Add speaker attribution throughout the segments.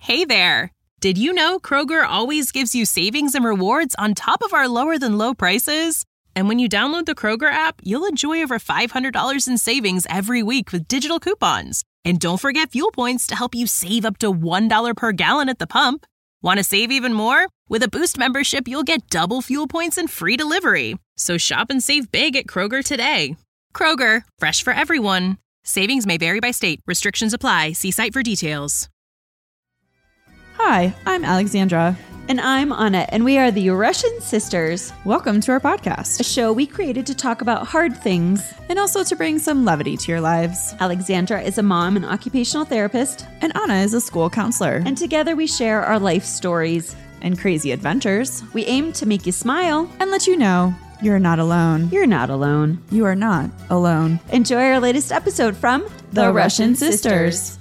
Speaker 1: Hey there! Did you know Kroger always gives you savings and rewards on top of our lower-than-low prices? And when you download the Kroger app, you'll enjoy over $500 in savings every week with digital coupons. And don't forget fuel points to help you save up to $1 per gallon at the pump. Want to save even more? With a Boost membership, you'll get double fuel points and free delivery. So shop and save big at Kroger today. Kroger, fresh for everyone. Savings may vary by state. Restrictions apply. See site for details.
Speaker 2: Hi, I'm Alexandra.
Speaker 3: And I'm Anna, and we are the Russian Sisters.
Speaker 2: Welcome to our podcast,
Speaker 3: A show we created to talk about hard things.
Speaker 2: and also to bring some levity to your lives.
Speaker 3: Alexandra is a mom and occupational therapist,
Speaker 2: And Anna is a school counselor.
Speaker 3: and together we share our life stories.
Speaker 2: And crazy adventures.
Speaker 3: We aim to make you smile.
Speaker 2: And let you know you're not alone.
Speaker 3: You're not alone.
Speaker 2: You are not alone.
Speaker 3: Enjoy our latest episode from
Speaker 2: The Russian Sisters.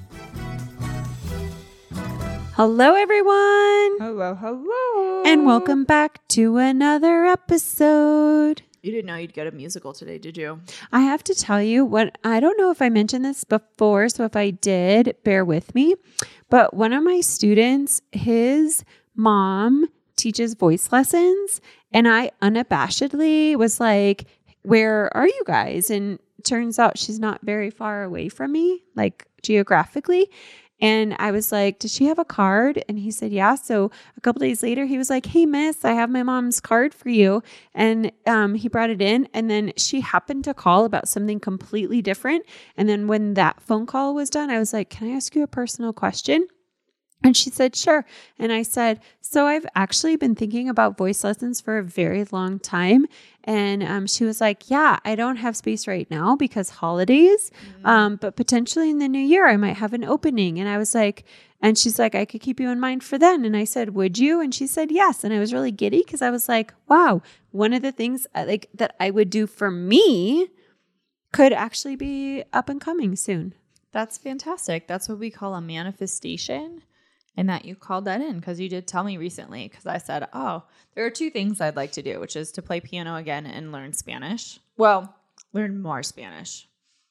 Speaker 3: Hello, everyone.
Speaker 2: Hello.
Speaker 3: And welcome back to another episode.
Speaker 2: You didn't know you'd get a musical today, did you?
Speaker 3: I have to tell you what, I don't know if I mentioned this before, so if I did, bear with me. But one of my students, his mom teaches voice lessons, and I unabashedly was like, where are you guys? And turns out she's not very far away from me, like geographically. And I was like, does she have a card? And he said, yeah. So a couple days later, he was like, hey, miss, I have my mom's card for you. And he brought it in. And then she happened to call about something completely different. And then when that phone call was done, I was like, can I ask you a personal question? And she said, sure. And I said, so I've actually been thinking about voice lessons for a very long time. And she was like, yeah, I don't have space right now because holidays, but potentially in the new year, I might have an opening. And I was like, and she's like, I could keep you in mind for then. And I said, would you? And she said, yes. And I was really giddy because I was like, wow, one of the things like that I would do for me could actually be up and coming soon.
Speaker 4: That's fantastic. That's what we call a manifestation. And that you called that in because you did tell me recently, because I said, oh, there are two things I'd like to do, which is to play piano again and learn Spanish. Well, learn more Spanish,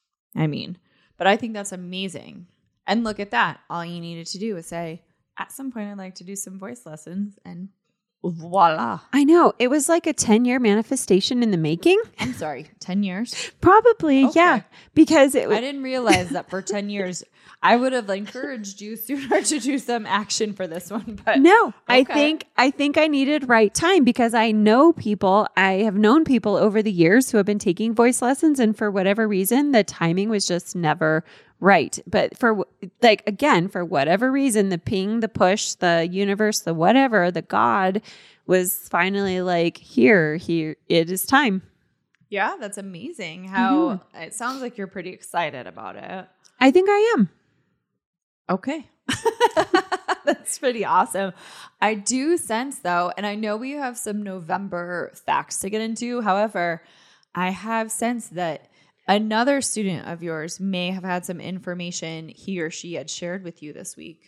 Speaker 4: but I think that's amazing. And look at that. All you needed to do was say, at some point, I'd like to do some voice lessons, and voila.
Speaker 3: I know. It was like a 10-year manifestation in the making.
Speaker 4: I'm sorry, 10 years?
Speaker 3: Probably,
Speaker 4: Okay.
Speaker 3: yeah. Because
Speaker 4: I didn't realize that for 10 years, I would have encouraged you sooner to do some action for this one. But
Speaker 3: no,
Speaker 4: okay.
Speaker 3: I think I needed right time because I have known people over the years who have been taking voice lessons, and for whatever reason, the timing was just never right. But for whatever reason, the ping, the push, the universe, the whatever, the God was finally like, here, it is time.
Speaker 4: Yeah, that's amazing. How it sounds like you're pretty excited about it.
Speaker 3: I think I am.
Speaker 4: Okay. That's pretty awesome. I do sense though, and I know we have some November facts to get into. However, I have sensed that another student of yours may have had some information he or she had shared with you this week.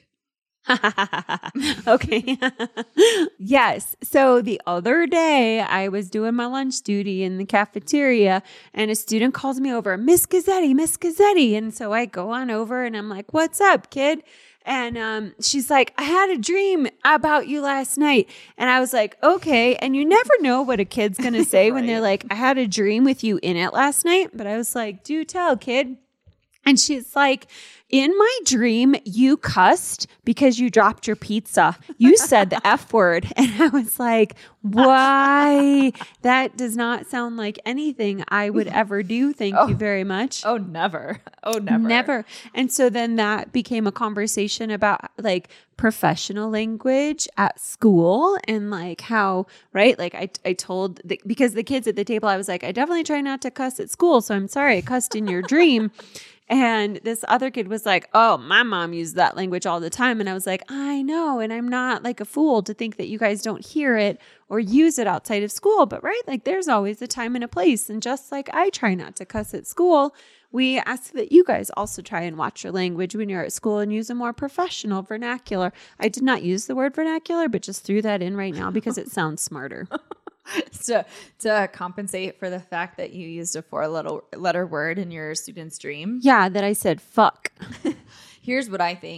Speaker 3: Okay. Yes. So the other day I was doing my lunch duty in the cafeteria and a student calls me over, Miss Gazzetti. And so I go on over and I'm like, what's up, kid? And she's like, I had a dream about you last night. And I was like, okay. And you never know what a kid's going to say when they're like, I had a dream with you in it last night. But I was like, do tell, kid. And she's like, in my dream, you cussed because you dropped your pizza. You said the F word. And I was like, why? That does not sound like anything I would ever do. Thank you very much.
Speaker 4: Oh, never. Oh, never.
Speaker 3: Never. And so then that became a conversation about like professional language at school and like how, right? Like I told, because the kids at the table, I was like, I definitely try not to cuss at school. So I'm sorry I cussed in your dream. And this other kid was like, oh, my mom used that language all the time. And I was like, I know. And I'm not like a fool to think that you guys don't hear it or use it outside of school. But right, like there's always a time and a place. And just like I try not to cuss at school, we ask that you guys also try and watch your language when you're at school and use a more professional vernacular. I did not use the word vernacular, but just threw that in right now because it sounds smarter.
Speaker 4: To compensate for the fact that you used a 4-letter word in your student's dream.
Speaker 3: Yeah, that I said fuck.
Speaker 4: Here's what I think.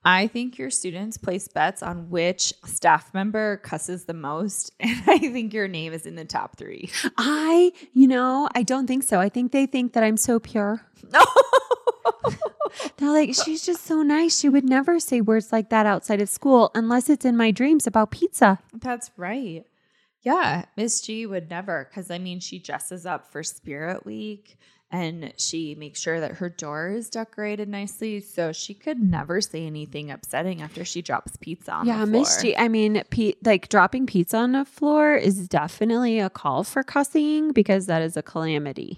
Speaker 4: I think your students place bets on which staff member cusses the most. And I think your name is in the top 3.
Speaker 3: I don't think so. I think they think that I'm so pure. They're like, she's just so nice. She would never say words like that outside of school unless it's in my dreams about pizza.
Speaker 4: That's right. Yeah, Miss G would never, because I mean, she dresses up for Spirit Week and she makes sure that her door is decorated nicely. So she could never say anything upsetting after she drops pizza on the floor.
Speaker 3: Miss G, I mean, like dropping pizza on the floor is definitely a call for cussing because that is a calamity.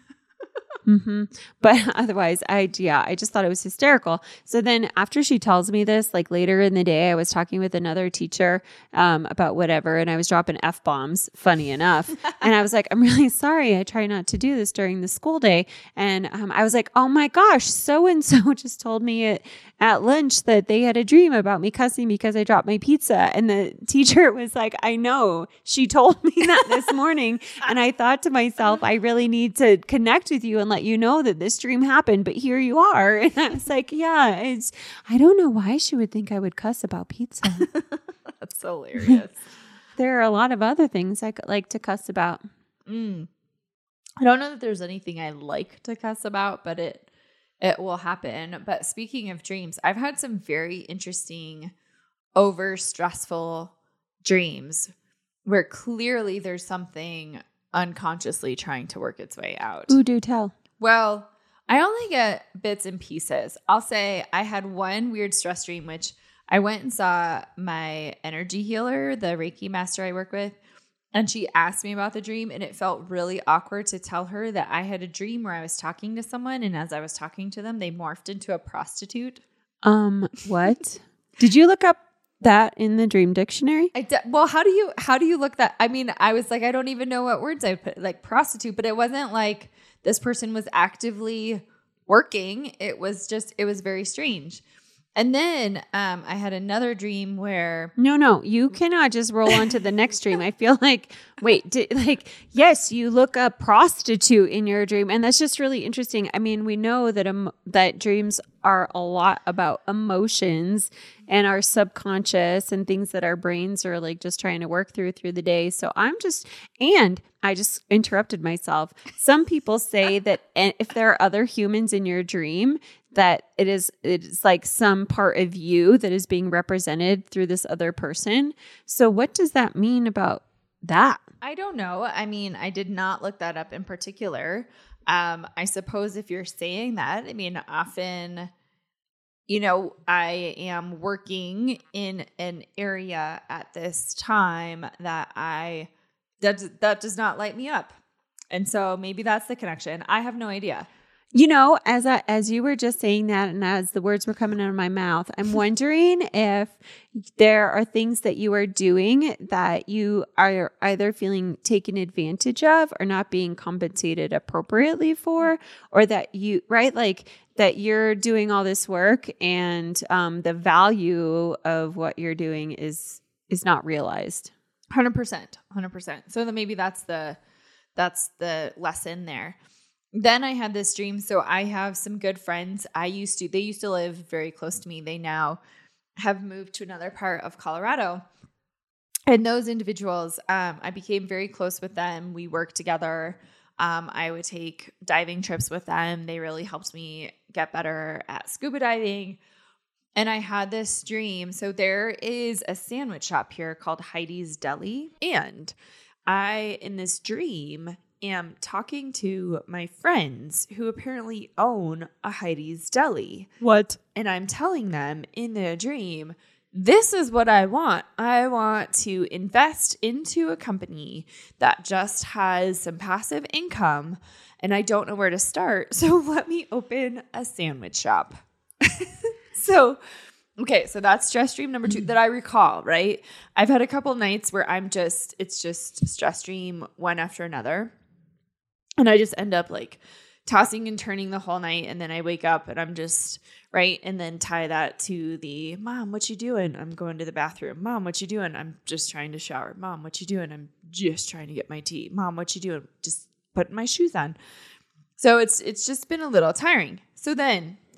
Speaker 3: But otherwise, I just thought it was hysterical. So then after she tells me this, like later in the day, I was talking with another teacher about whatever, and I was dropping F-bombs, funny enough. And I was like, I'm really sorry. I try not to do this during the school day. And I was like, oh my gosh, so-and-so just told me at lunch that they had a dream about me cussing because I dropped my pizza. And the teacher was like, I know, she told me that this morning. And I thought to myself, I really need to connect with you and let you know that this dream happened, but here you are. And I was like, yeah, I don't know why she would think I would cuss about pizza.
Speaker 4: That's hilarious.
Speaker 3: There are a lot of other things I could like to cuss about.
Speaker 4: I don't know that there's anything I like to cuss about, but it will happen. But speaking of dreams, I've had some very interesting, over stressful dreams where clearly there's something unconsciously trying to work its way out.
Speaker 3: Ooh, do tell.
Speaker 4: Well, I only get bits and pieces. I'll say I had one weird stress dream, which I went and saw my energy healer, the Reiki master I work with, and she asked me about the dream, and it felt really awkward to tell her that I had a dream where I was talking to someone, and as I was talking to them, they morphed into a prostitute.
Speaker 3: What? Did you look up that in the dream dictionary?
Speaker 4: Well, how do you look that? I mean, I was like, I don't even know what words I put, like prostitute, but it wasn't like this person was actively working. It was very strange. And then I had another dream where...
Speaker 3: No, you cannot just roll on to the next dream. I feel like, yes, you look up prostitute in your dream, and that's just really interesting. I mean, we know that that dreams are a lot about emotions and our subconscious and things that our brains are like just trying to work through the day. So I just interrupted myself. Some people say that if there are other humans in your dream, that it's like some part of you that is being represented through this other person. So what does that mean about that?
Speaker 4: I don't know. I mean, I did not look that up in particular. I suppose if you're saying that, I mean, often, I am working in an area at this time that does not light me up. And so maybe that's the connection. I have no idea.
Speaker 3: As you were just saying that, and as the words were coming out of my mouth, I'm wondering if there are things that you are doing that you are either feeling taken advantage of or not being compensated appropriately for, or that that you're doing all this work and the value of what you're doing is not realized.
Speaker 4: 100%. So then maybe that's the lesson there. Then I had this dream. So I have some good friends. They used to live very close to me. They now have moved to another part of Colorado. And those individuals, I became very close with them. We worked together. I would take diving trips with them. They really helped me get better at scuba diving. And I had this dream. So there is a sandwich shop here called Heidi's Deli. And in this dream, am talking to my friends who apparently own a Heidi's Deli.
Speaker 3: What?
Speaker 4: And I'm telling them in the dream, this is what I want. I want to invest into a company that just has some passive income and I don't know where to start. So let me open a sandwich shop. So that's stress dream number 2 that I recall, right? I've had a couple nights where it's just stress dream one after another. And I just end up like tossing and turning the whole night. And then I wake up and I'm just right. And then tie that to the mom, what you doing? I'm going to the bathroom. Mom, what you doing? I'm just trying to shower. Mom, what you doing? I'm just trying to get my tea. Mom, what you doing? Just putting my shoes on. So it's just been a little tiring. So then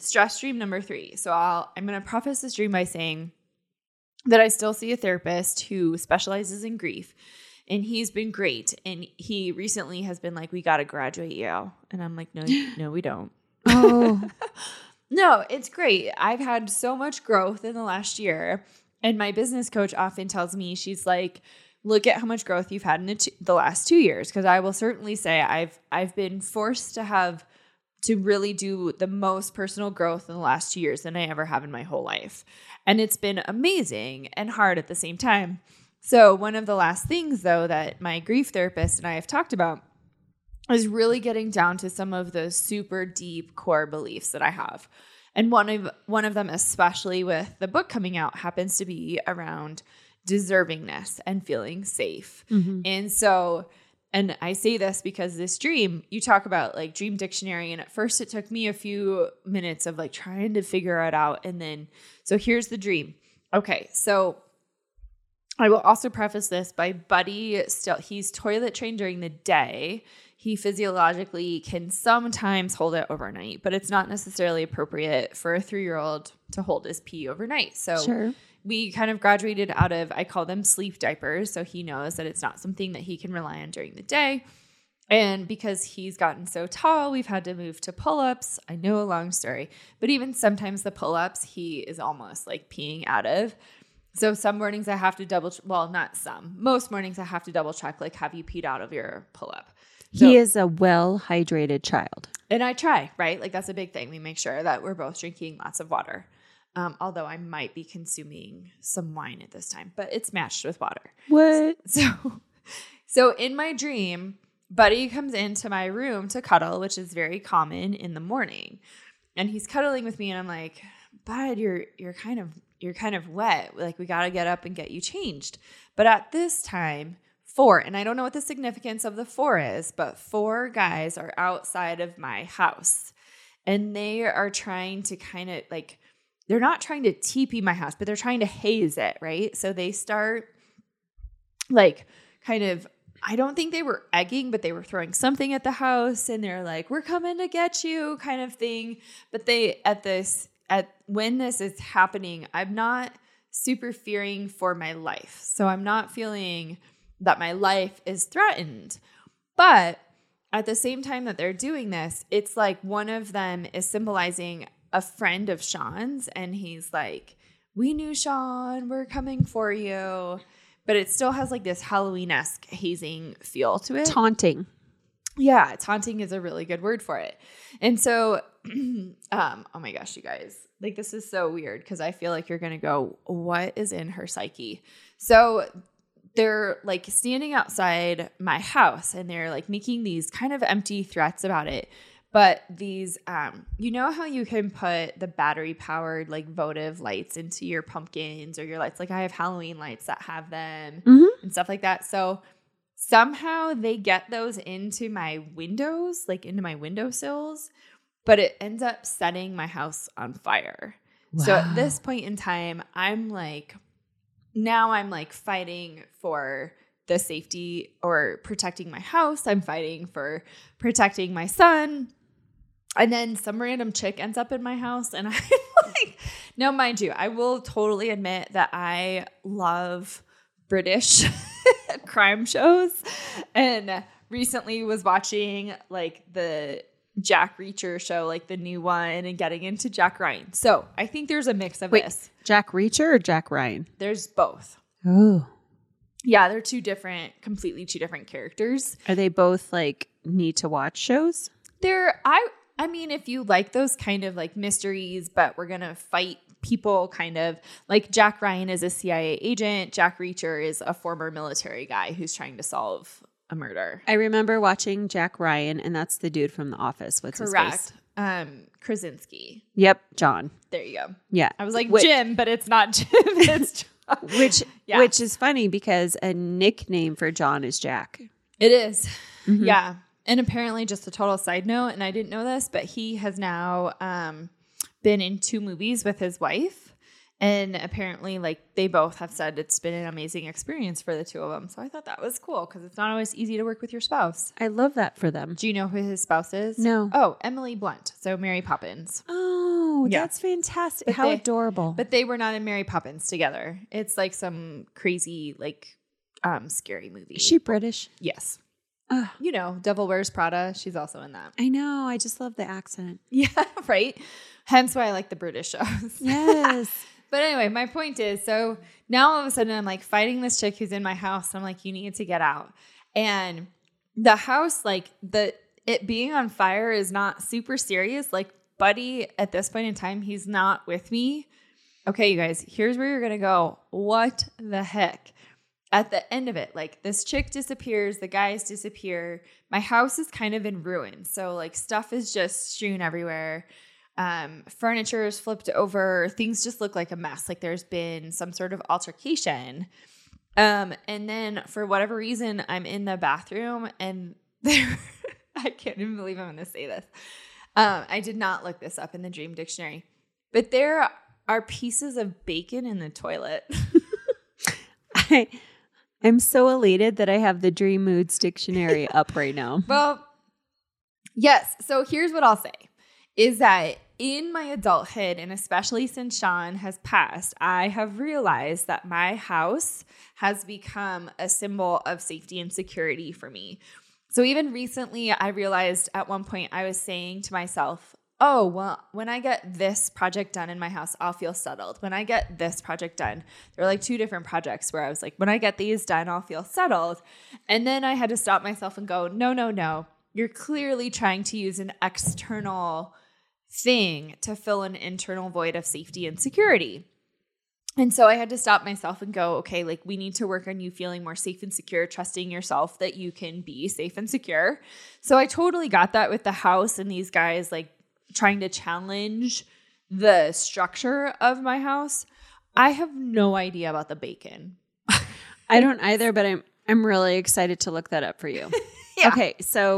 Speaker 4: stress dream number 3. So I'm going to preface this dream by saying that I still see a therapist who specializes in grief, and he's been great. And he recently has been like, we got to graduate you. And I'm like, no, we don't.
Speaker 3: Oh,
Speaker 4: No, it's great. I've had so much growth in the last year. And my business coach often tells me, she's like, look at how much growth you've had in the last 2 years. Because I will certainly say I've been forced to really do the most personal growth in the last 2 years than I ever have in my whole life. And it's been amazing and hard at the same time. So one of the last things, though, that my grief therapist and I have talked about is really getting down to some of the super deep core beliefs that I have. And one of them, especially with the book coming out, happens to be around deservingness and feeling safe.
Speaker 3: Mm-hmm.
Speaker 4: And so, and I say this because this dream, you talk about like Dream Dictionary, and at first it took me a few minutes of like trying to figure it out. And then, so here's the dream. Okay, so I will also preface this by Buddy he's toilet trained during the day. He physiologically can sometimes hold it overnight, but it's not necessarily appropriate for a 3-year-old to hold his pee overnight. So
Speaker 3: sure.
Speaker 4: We kind of graduated out of, I call them sleep diapers. So he knows that it's not something that he can rely on during the day. And because he's gotten so tall, we've had to move to pull-ups. I know, a long story, but even sometimes the pull-ups, he is almost like peeing out of. So some mornings I have to most mornings I have to double check, like, have you peed out of your pull-up? So,
Speaker 3: He is a well-hydrated child.
Speaker 4: and I try, right? Like, that's a big thing. We make sure that we're both drinking lots of water. Although I might be consuming some wine at this time, but it's matched with water.
Speaker 3: What?
Speaker 4: So in my dream, Buddy comes into my room to cuddle, which is very common in the morning. And he's cuddling with me, and I'm like, Bud, you're kind of wet. Like, we got to get up and get you changed. But at this time, 4, and I don't know what the significance of the 4 is, but 4 guys are outside of my house, and they are trying to kind of like, they're not trying to TP my house, but they're trying to haze it, right? So they start like kind of, I don't think they were egging, but they were throwing something at the house, and they're like, we're coming to get you kind of thing. But when this is happening, I'm not super fearing for my life. So I'm not feeling that my life is threatened. But at the same time that they're doing this, it's like one of them is symbolizing a friend of Sean's, and he's like, we knew Sean, we're coming for you. But it still has like this Halloween-esque hazing feel to it.
Speaker 3: Taunting.
Speaker 4: Yeah, taunting is a really good word for it. And so, oh my gosh, you guys, like, this is so weird because I feel like you're going to go, what is in her psyche? So they're like standing outside my house, and they're like making these kind of empty threats about it. But these, you know how you can put the battery-powered like votive lights into your pumpkins or your lights? Like, I have Halloween lights that have them and stuff like that. So somehow they get those into my windows, like into my windowsills, but it ends up setting my house on fire. Wow. So at this point in time, I'm like fighting for the safety or protecting my house. I'm fighting for protecting my son. And then some random chick ends up in my house, and I'm like, now mind you, I will totally admit that I love British crime shows, and recently was watching like the Jack Reacher show, like the new one, and getting into Jack Ryan. So I think there's a mix of this.
Speaker 3: Jack Reacher or Jack Ryan?
Speaker 4: There's both.
Speaker 3: Oh.
Speaker 4: Yeah, they're completely two different characters.
Speaker 3: Are they both like need to watch shows?
Speaker 4: I mean, if you like those kind of like mysteries, but we're going to fight people, kind of like Jack Ryan is a CIA agent. Jack Reacher is a former military guy who's trying to solve a murder.
Speaker 3: I remember watching Jack Ryan, and that's the dude from The Office. What's
Speaker 4: Correct.
Speaker 3: his face?
Speaker 4: Krasinski.
Speaker 3: Yep, John.
Speaker 4: There you go.
Speaker 3: Yeah.
Speaker 4: I was like, Jim, but it's not Jim. It's John.
Speaker 3: Which is funny because a nickname for John is Jack.
Speaker 4: It is.
Speaker 3: Mm-hmm.
Speaker 4: Yeah. And apparently, just a total side note, and I didn't know this, but he has now been in 2 movies with his wife. And apparently, like, they both have said it's been an amazing experience for the 2 of them. So I thought that was cool because it's not always easy to work with your spouse.
Speaker 3: I love that for them.
Speaker 4: Do you know who his spouse is?
Speaker 3: No.
Speaker 4: Oh, Emily Blunt. So Mary Poppins.
Speaker 3: Oh, Oh,
Speaker 4: Yeah.
Speaker 3: that's fantastic.
Speaker 4: But
Speaker 3: How
Speaker 4: they-
Speaker 3: adorable.
Speaker 4: But they were not in Mary Poppins together. It's like some crazy, like, scary movie.
Speaker 3: Is she British?
Speaker 4: Yes.
Speaker 3: Ugh.
Speaker 4: You know, Devil Wears Prada. She's also in that.
Speaker 3: I know. I just love the accent.
Speaker 4: Yeah, right? Hence why I like the British shows.
Speaker 3: Yes.
Speaker 4: But anyway, my point is, so now all of a sudden I'm like fighting this chick who's in my house. And I'm like, you need to get out. And the house, like it being on fire is not super serious. Like Buddy, at this point in time, he's not with me. Okay, you guys, here's where you're going to go. What the heck? At the end of it, like this chick disappears, the guys disappear. My house is kind of in ruins. So like stuff is just strewn everywhere. Furniture is flipped over. Things just look like a mess. Like there's been some sort of altercation. And then for whatever reason, I'm in the bathroom and there, I can't even believe I'm going to say this. I did not look this up in the Dream Dictionary, but there are pieces of bacon in the toilet.
Speaker 3: I'm so elated that I have the Dream Moods Dictionary up right now.
Speaker 4: Well, yes. So here's what I'll say is that in my adulthood, and especially since Sean has passed, I have realized that my house has become a symbol of safety and security for me. So even recently, I realized at one point I was saying to myself, oh, well, when I get this project done in my house, I'll feel settled. When I get this project done, there were like two different projects where I was like, when I get these done, I'll feel settled. And then I had to stop myself and go, no. You're clearly trying to use an external thing to fill an internal void of safety and security. And so I had to stop myself and go, okay, like we need to work on you feeling more safe and secure, trusting yourself that you can be safe and secure. So I totally got that with the house and these guys like trying to challenge the structure of my house. I have no idea about the bacon.
Speaker 3: I don't either, but I'm really excited to look that up for you.
Speaker 4: Yeah.
Speaker 3: Okay, so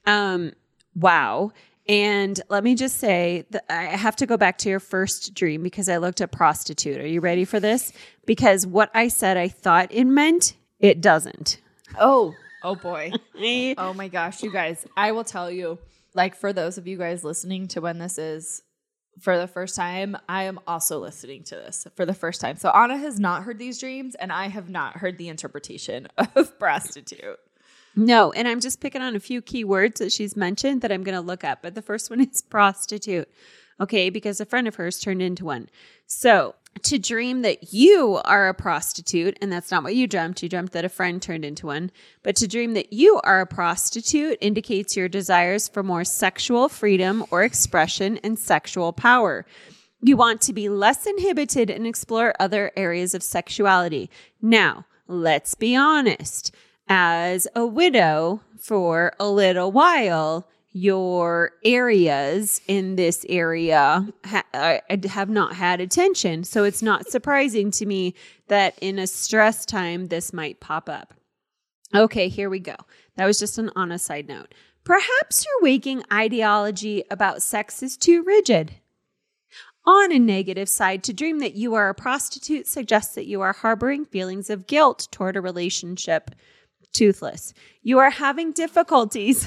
Speaker 3: wow. And let me just say that I have to go back to your first dream because I looked at prostitute. Are you ready for this? Because what I said I thought it meant, it doesn't.
Speaker 4: Oh boy. Oh my gosh, you guys, I will tell you, like for those of you guys listening to when this is for the first time, I am also listening to this for the first time. So Anna has not heard these dreams and I have not heard the interpretation of prostitute.
Speaker 3: No, and I'm just picking on a few key words that she's mentioned that I'm going to look up. But the first one is prostitute. Okay, because a friend of hers turned into one. So to dream that you are a prostitute, and that's not what you dreamt. You dreamt that a friend turned into one. But to dream that you are a prostitute indicates your desires for more sexual freedom or expression and sexual power. You want to be less inhibited and explore other areas of sexuality. Now, let's be honest. As a widow for a little while, your areas in this area have not had attention. So it's not surprising to me that in a stress time, this might pop up. Okay, here we go. That was just on a side note. Perhaps your waking ideology about sex is too rigid. On a negative side, to dream that you are a prostitute suggests that you are harboring feelings of guilt toward a relationship. Toothless. You are having difficulties.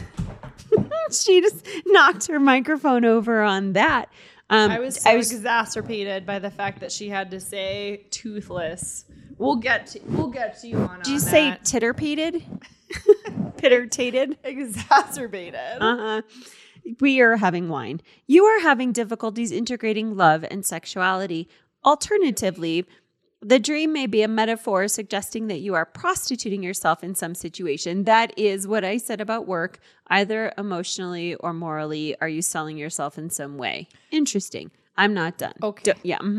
Speaker 3: She just knocked her microphone over on that.
Speaker 4: I was exacerbated by the fact that she had to say toothless. We'll get to you on
Speaker 3: Did you
Speaker 4: that.
Speaker 3: say titterpated? Pittertated?
Speaker 4: Exacerbated.
Speaker 3: We are having wine. You are having difficulties integrating love and sexuality. Alternatively, the dream may be a metaphor suggesting that you are prostituting yourself in some situation. That is what I said about work. Either emotionally or morally, are you selling yourself in some way? Interesting. I'm not done.
Speaker 4: Okay.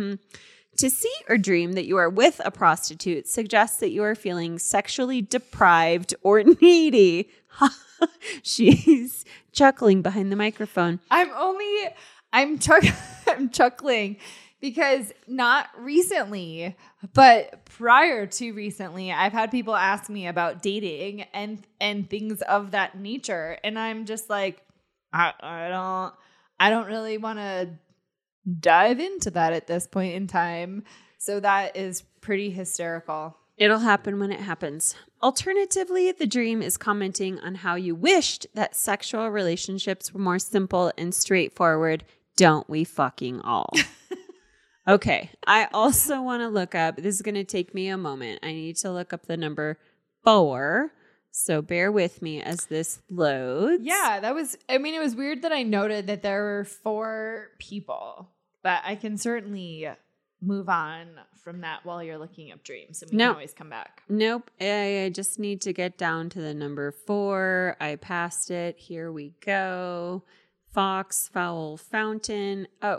Speaker 3: To see or dream that you are with a prostitute suggests that you are feeling sexually deprived or needy. She's chuckling behind the microphone.
Speaker 4: I'm chuckling because not recently, but prior to recently, I've had people ask me about dating and things of that nature. And I'm just like, I don't really want to dive into that at this point in time. So that is pretty hysterical.
Speaker 3: It'll happen when it happens. Alternatively, the dream is commenting on how you wished that sexual relationships were more simple and straightforward. Don't we fucking all? Okay. I also want to look up, this is going to take me a moment. I need to look up the number 4. So bear with me as this loads.
Speaker 4: Yeah, it was weird that I noted that there were 4 people, but I can certainly move on from that while you're looking up dreams, and we can always come back.
Speaker 3: Nope. I just need to get down to the number 4. I passed it. Here we go. Fox, fowl, fountain. Oh,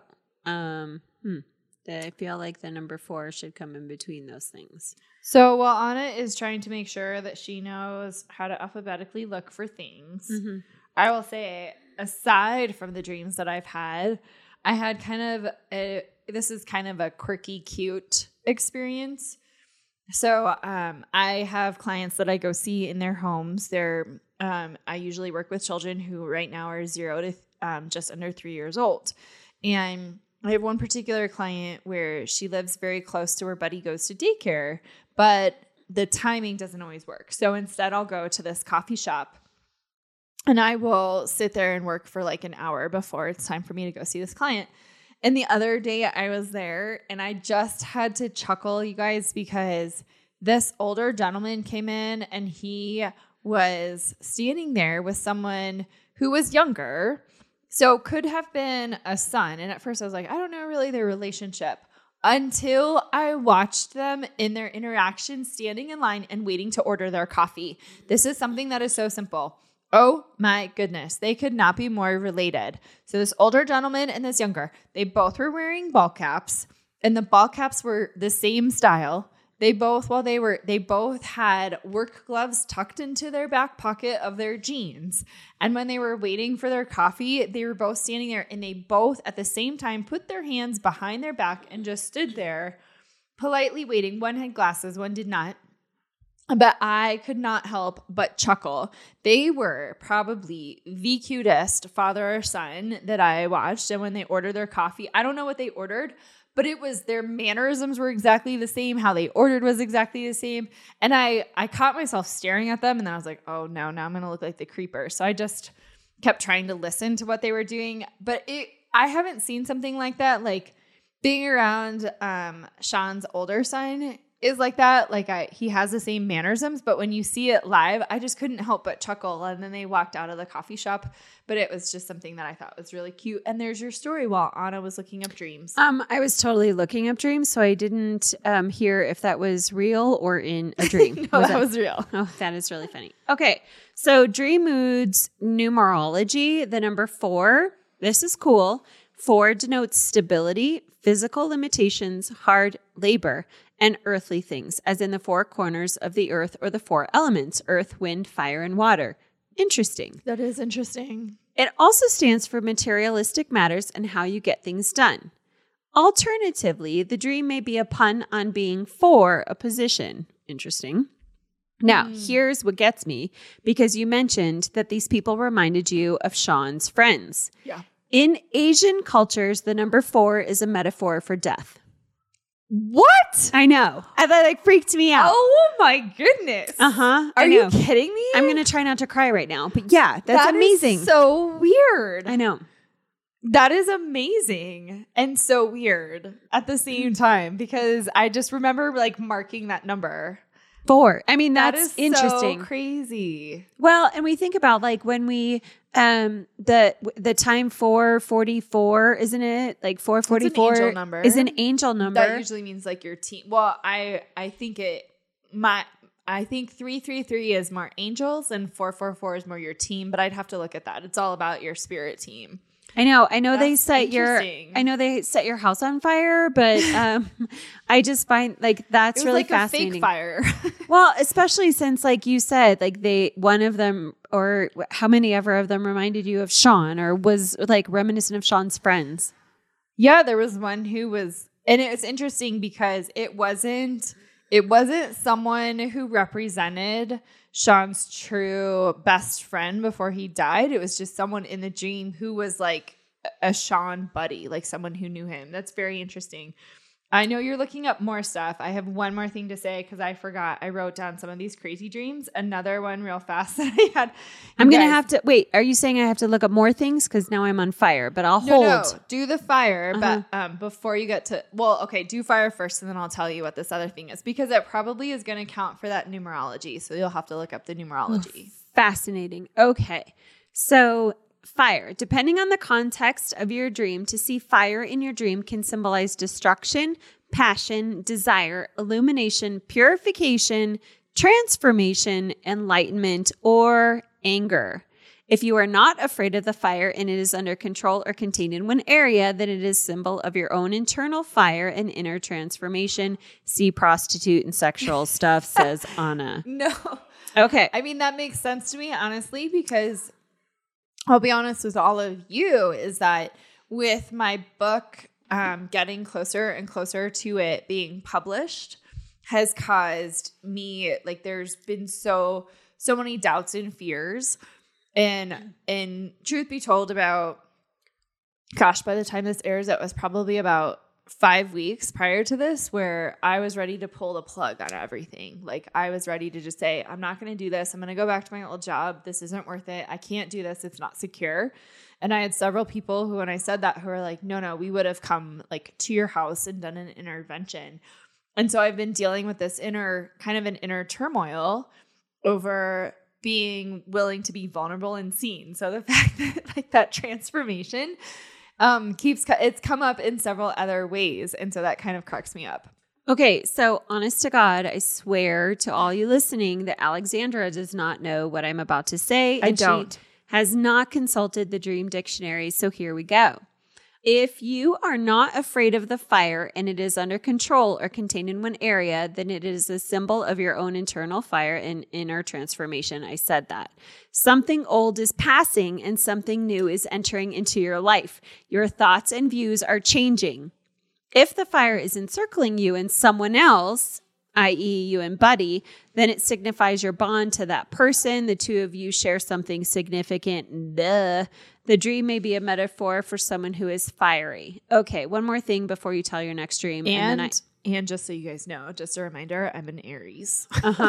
Speaker 3: I feel like the number 4 should come in between those things.
Speaker 4: So while Anna is trying to make sure that she knows how to alphabetically look for things, I will say, aside from the dreams that I've had, I had this is kind of a quirky, cute experience. So I have clients that I go see in their homes. I usually work with children who right now are 0 to just under 3 years old. And I have one particular client where she lives very close to where Buddy goes to daycare, but the timing doesn't always work. So instead, I'll go to this coffee shop and I will sit there and work for like an hour before it's time for me to go see this client. And the other day I was there and I just had to chuckle, you guys, because this older gentleman came in and he was standing there with someone who was younger. So could have been a son. And at first I was like, I don't know really their relationship, until I watched them in their interaction standing in line and waiting to order their coffee. This is something that is so simple. Oh my goodness. They could not be more related. So this older gentleman and this younger, they both were wearing ball caps, and the ball caps were the same style. They both had work gloves tucked into their back pocket of their jeans. And when they were waiting for their coffee, they were both standing there, and they both at the same time put their hands behind their back and just stood there politely waiting. One had glasses, one did not. But I could not help but chuckle. They were probably the cutest father or son that I watched. And when they ordered their coffee, I don't know what they ordered, but it was their mannerisms were exactly the same. How they ordered was exactly the same. And I caught myself staring at them, and then I was like, oh no, now I'm going to look like the creeper. So I just kept trying to listen to what they were doing. But I haven't seen something like that. Like being around Sean's older son is like that. Like he has the same mannerisms, but when you see it live, I just couldn't help but chuckle. And then they walked out of the coffee shop, but it was just something that I thought was really cute. And there's your story while Anna was looking up dreams.
Speaker 3: I was totally looking up dreams, so I didn't hear if that was real or in a dream.
Speaker 4: No, that was real.
Speaker 3: Oh, that is really funny. Okay, so Dream Moods numerology, the number 4. This is cool. 4 denotes stability, physical limitations, hard labor, and earthly things, as in the 4 corners of the earth or the 4 elements, earth, wind, fire, and water. Interesting.
Speaker 4: That is interesting.
Speaker 3: It also stands for materialistic matters and how you get things done. Alternatively, the dream may be a pun on being for a position. Interesting. Now, here's what gets me, because you mentioned that these people reminded you of Sean's friends.
Speaker 4: Yeah.
Speaker 3: In Asian cultures, the number 4 is a metaphor for death.
Speaker 4: What?
Speaker 3: I know. That freaked me out.
Speaker 4: Oh my goodness. Are you kidding me?
Speaker 3: I'm going to try not to cry right now. But yeah, that's amazing.
Speaker 4: Is so weird.
Speaker 3: I know.
Speaker 4: That is amazing and so weird at the same time, because I just remember like marking that number.
Speaker 3: 4. I mean, that's
Speaker 4: that is
Speaker 3: interesting.
Speaker 4: So crazy.
Speaker 3: Well, and we think about like when we the time 444, isn't it? Like 444 is an angel number.
Speaker 4: That usually means like your team. Well, I think 333 is more angels and 444 is more your team, but I'd have to look at that. It's all about your spirit team.
Speaker 3: I know they set your house on fire, but I just find like that's really
Speaker 4: like
Speaker 3: fascinating.
Speaker 4: A fake fire.
Speaker 3: Well, especially since like you said, like one of them or how many ever of them reminded you of Sean or was like reminiscent of Sean's friends.
Speaker 4: Yeah, there was one who was, and it was interesting because it wasn't someone who represented Sean's true best friend before he died. It was just someone in the dream who was like a Sean buddy, like someone who knew him. That's very interesting. I know you're looking up more stuff. I have one more thing to say because I forgot. I wrote down some of these crazy dreams. Another one real fast that I had.
Speaker 3: I'm going to have to wait. Are you saying I have to look up more things? Because now I'm on fire, but I'll hold.
Speaker 4: No, do the fire. But before you get to, do fire first and then I'll tell you what this other thing is because it probably is going to count for that numerology. So you'll have to look up the numerology.
Speaker 3: Fascinating. Okay. So fire, depending on the context of your dream, to see fire in your dream can symbolize destruction, passion, desire, illumination, purification, transformation, enlightenment, or anger. If you are not afraid of the fire and it is under control or contained in one area, then it is symbol of your own internal fire and inner transformation. See prostitute and sexual stuff, says Anna.
Speaker 4: No.
Speaker 3: Okay.
Speaker 4: I mean, that makes sense to me, honestly, because I'll be honest with all of you is that with my book getting closer and closer to it being published has caused me, like, there's been so many doubts and fears. And truth be told, by the time this airs, it was probably about 5 weeks prior to this where I was ready to pull the plug on everything. Like, I was ready to just say, I'm not going to do this. I'm going to go back to my old job. This isn't worth it. I can't do this. It's not secure. And I had several people who, when I said that, who were like, no, we would have come like to your house and done an intervention. And so I've been dealing with this inner turmoil over being willing to be vulnerable and seen. So the fact that like that transformation it's come up in several other ways. And so that kind of cracks me up.
Speaker 3: Okay, so honest to God, I swear to all you listening that Alexandra does not know what I'm about to say.
Speaker 4: I don't.
Speaker 3: She has not consulted the Dream Dictionary, so here we go. If you are not afraid of the fire and it is under control or contained in one area, then it is a symbol of your own internal fire and inner transformation. I said that. Something old is passing and something new is entering into your life. Your thoughts and views are changing. If the fire is encircling you and someone else, i.e. you and Buddy, then it signifies your bond to that person. The two of you share something significant. Duh. The dream may be a metaphor for someone who is fiery. Okay, one more thing before you tell your next dream.
Speaker 4: And just so you guys know, just a reminder, I'm an Aries.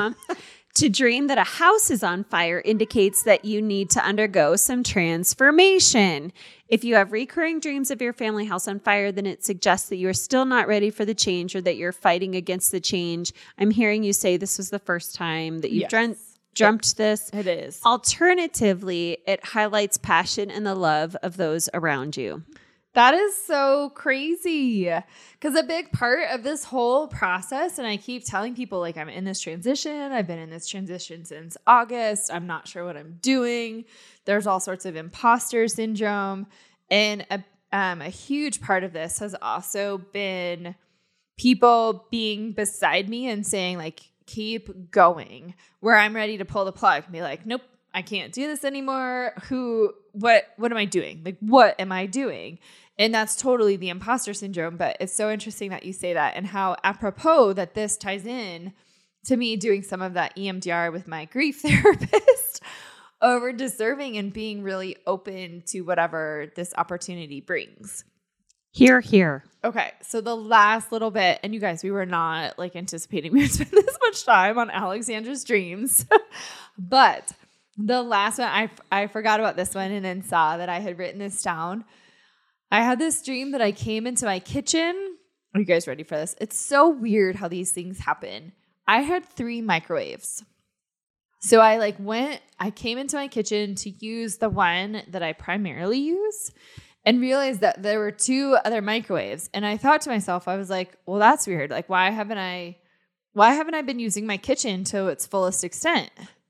Speaker 3: To dream that a house is on fire indicates that you need to undergo some transformation. If you have recurring dreams of your family house on fire, then it suggests that you are still not ready for the change or that you're fighting against the change. I'm hearing you say this was the first time that you've dreamt this.
Speaker 4: It is.
Speaker 3: Alternatively, it highlights passion and the love of those around you.
Speaker 4: That is so crazy because a big part of this whole process, and I keep telling people like I'm in this transition. I've been in this transition since August. I'm not sure what I'm doing. There's all sorts of imposter syndrome. And a huge part of this has also been people being beside me and saying like, keep going, where I'm ready to pull the plug and be like, nope, I can't do this anymore. What am I doing? Like, what am I doing? And that's totally the imposter syndrome. But it's so interesting that you say that and how apropos that this ties in to me doing some of that EMDR with my grief therapist over deserving and being really open to whatever this opportunity brings.
Speaker 3: Here.
Speaker 4: Okay, so the last little bit, and you guys, we were not like anticipating we would spend this much time on Alexandra's dreams, but the last one, I forgot about this one and then saw that I had written this down. I had this dream that I came into my kitchen. Are you guys ready for this? It's so weird how these things happen. I had 3 microwaves. So I came into my kitchen to use the one that I primarily use and realized that there were 2 other microwaves. And I thought to myself, I was like, well, that's weird. Like, why haven't I been using my kitchen to its fullest extent?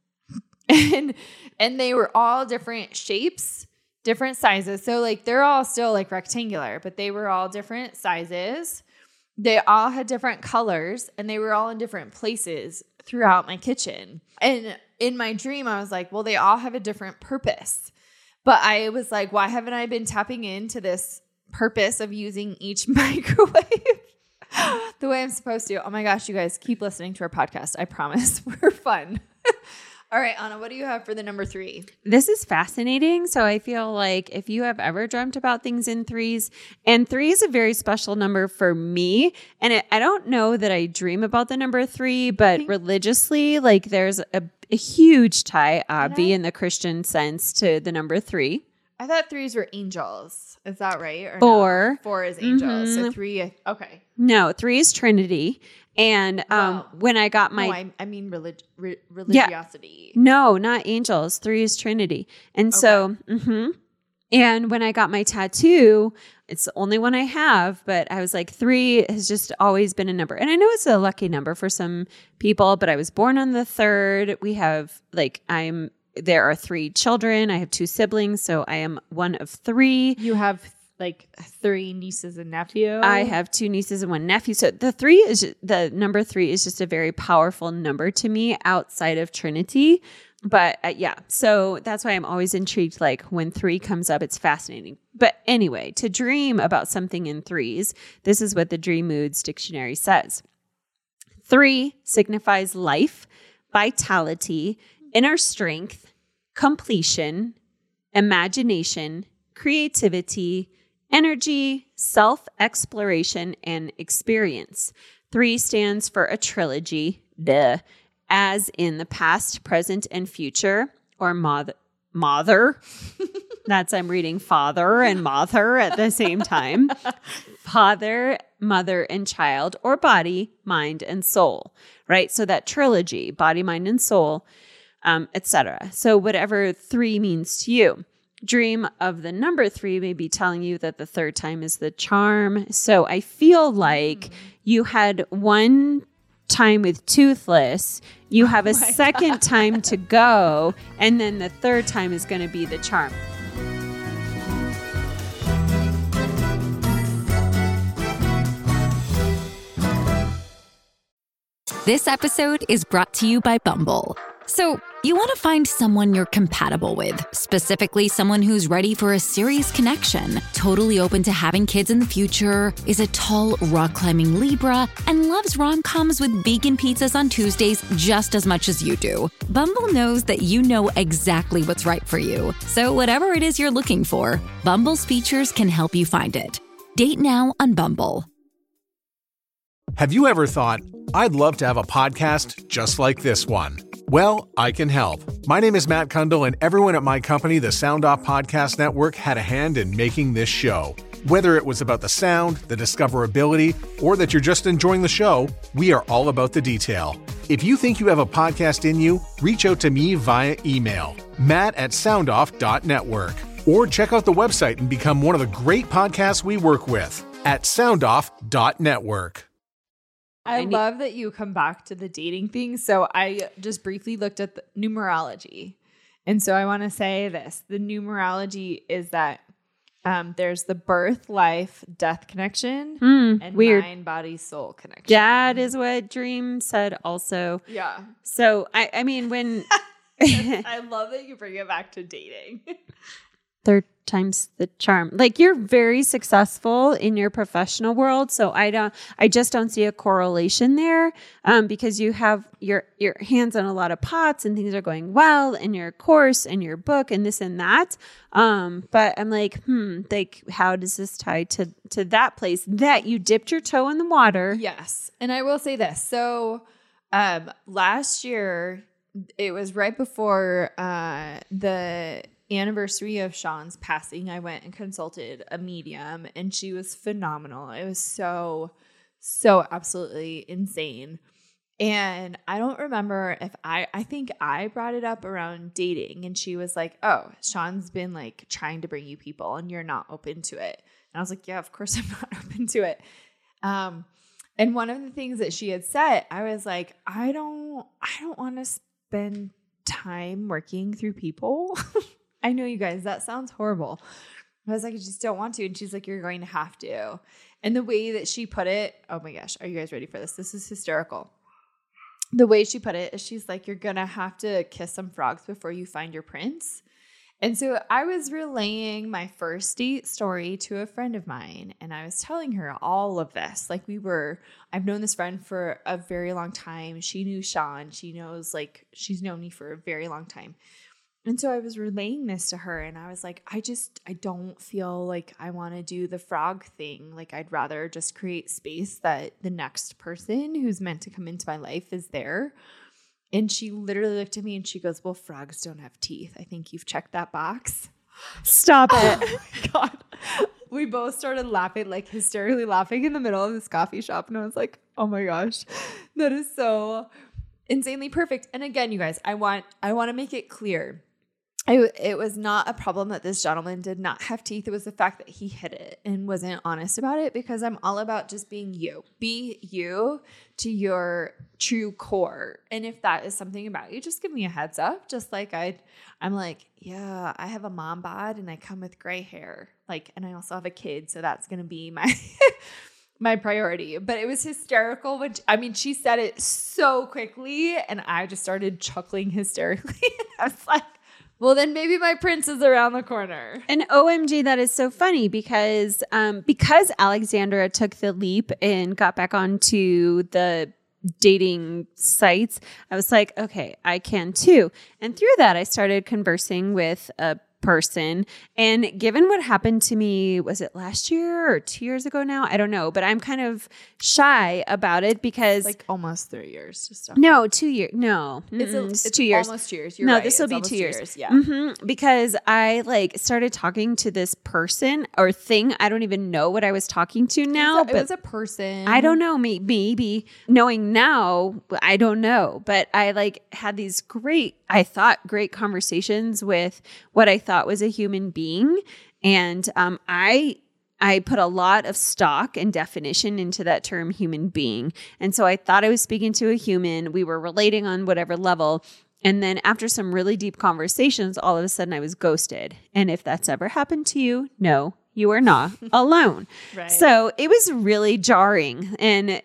Speaker 4: And they were all different shapes, different sizes. So like they're all still like rectangular, but they were all different sizes. They all had different colors and they were all in different places throughout my kitchen. And in my dream, I was like, well, they all have a different purpose. But I was like, why haven't I been tapping into this purpose of using each microwave the way I'm supposed to? Oh my gosh, you guys keep listening to our podcast. I promise we're fun. All right, Anna, what do you have for the number 3?
Speaker 3: This is fascinating. So I feel like if you have ever dreamt about things in threes, and 3 is a very special number for me. And I don't know that I dream about the number 3, but religiously, like there's a huge tie, Abby, in the Christian sense to the number 3.
Speaker 4: I thought 3s were angels. Is that right? Or
Speaker 3: 4.
Speaker 4: No? 4 is angels. So 3, okay.
Speaker 3: No, 3 is Trinity. And when I got my...
Speaker 4: No, I mean religiosity.
Speaker 3: No, not angels. 3 is Trinity. And so, and when I got my tattoo, it's the only one I have, but I was like, 3 has just always been a number. And I know it's a lucky number for some people, but I was born on the 3rd. We have there are 3 children. I have 2 siblings, so I am one of 3.
Speaker 4: You have like 3 nieces and nephews.
Speaker 3: I have 2 nieces and 1 nephew. So the number 3 is just a very powerful number to me outside of Trinity. But so that's why I'm always intrigued. Like when 3 comes up, it's fascinating. But anyway, to dream about something in 3s, this is what the Dream Moods Dictionary says. 3 signifies life, vitality, inner strength, completion, imagination, creativity, energy, self-exploration, and experience. 3 stands for a trilogy, as in the past, present, and future, or mother. That's, I'm reading father and mother at the same time. Father, mother, and child, or body, mind, and soul, right? So that trilogy, body, mind, and soul, etc. So whatever 3 means to you. Dream of the number 3 may be telling you that the 3rd time is the charm. So I feel like you had one time with Toothless, you have a second time to go, and then the 3rd time is going to be the charm.
Speaker 5: This episode is brought to you by Bumble. So, you want to find someone you're compatible with, specifically someone who's ready for a serious connection, totally open to having kids in the future, is a tall, rock-climbing Libra, and loves rom-coms with vegan pizzas on Tuesdays just as much as you do. Bumble knows that you know exactly what's right for you. So whatever it is you're looking for, Bumble's features can help you find it. Date now on Bumble.
Speaker 6: Have you ever thought, I'd love to have a podcast just like this one? Well, I can help. My name is Matt Kundle, and everyone at my company, the Sound Off Podcast Network, had a hand in making this show. Whether it was about the sound, the discoverability, or that you're just enjoying the show, we are all about the detail. If you think you have a podcast in you, reach out to me via email, matt@soundoff.network, or check out the website and become one of the great podcasts we work with at soundoff.network.
Speaker 4: I love that you come back to the dating thing. So I just briefly looked at the numerology. And so I want to say this. The numerology is that there's the birth, life, death connection and
Speaker 3: weird.
Speaker 4: mind, body, soul connection.
Speaker 3: That is what Dream said also.
Speaker 4: Yeah.
Speaker 3: So, I mean, when...
Speaker 4: I love that you bring it back to dating.
Speaker 3: 3rd time's the charm. Like you're very successful in your professional world. So I just don't see a correlation there because you have your hands on a lot of pots and things are going well in your course and your book and this and that. But I'm like, how does this tie to that place that you dipped your toe in the water?
Speaker 4: Yes. And I will say this. So last year, it was right before the anniversary of Sean's passing. I went and consulted a medium and she was phenomenal. It was so absolutely insane. And I don't remember if I think I brought it up around dating and she was like, oh, Sean's been like trying to bring you people and you're not open to it. And I was like, yeah, of course I'm not open to it. And one of the things that she had said, I was like, I don't want to spend time working through people. I know, you guys, that sounds horrible. I was like, I just don't want to. And she's like, you're going to have to. And the way that she put it, oh my gosh, are you guys ready for this? This is hysterical. The way she put it is she's like, you're going to have to kiss some frogs before you find your prince. And so I was relaying my first date story to a friend of mine, and I was telling her all of this. Like I've known this friend for a very long time. She knew Sean. She's known me for a very long time. And so I was relaying this to her, and I was like, I don't feel like I want to do the frog thing. Like, I'd rather just create space that the next person who's meant to come into my life is there. And she literally looked at me and she goes, well, frogs don't have teeth. I think you've checked that box.
Speaker 3: Stop it.
Speaker 4: Oh my God. We both started laughing, like hysterically laughing in the middle of this coffee shop. And I was like, oh my gosh, that is so insanely perfect. And again, you guys, I want to make it clear. It was not a problem that this gentleman did not have teeth. It was the fact that he hid it and wasn't honest about it, because I'm all about just being you. Be you to your true core. And if that is something about you, just give me a heads up. Just like I'm like, yeah, I have a mom bod and I come with gray hair. Like, and I also have a kid. So that's going to be my my priority. But it was hysterical. She said it so quickly and I just started chuckling hysterically. I was like, well, then maybe my prince is around the corner.
Speaker 3: And OMG, that is so funny because Alexandra took the leap and got back onto the dating sites, I was like, okay, I can too. And through that, I started conversing with a person. And given what happened to me, was it last year or 2 years ago now? I don't know, but I'm kind of shy about it because
Speaker 4: like almost 3 years.
Speaker 3: No, 2 years. No, it's 2 years.
Speaker 4: Almost 2 years. You're
Speaker 3: no,
Speaker 4: right.
Speaker 3: This will be 2 years.
Speaker 4: Yeah.
Speaker 3: Mm-hmm. Because I started talking to this person or thing. I don't even know what I was talking to now.
Speaker 4: It was a person.
Speaker 3: I don't know. Maybe knowing now, I don't know. But I had these great conversations with what I thought was a human being. And I put a lot of stock and definition into that term human being. And so I thought I was speaking to a human. We were relating on whatever level. And then after some really deep conversations, all of a sudden I was ghosted. And if that's ever happened to you, no, you are not alone.
Speaker 4: Right.
Speaker 3: So it was really jarring. And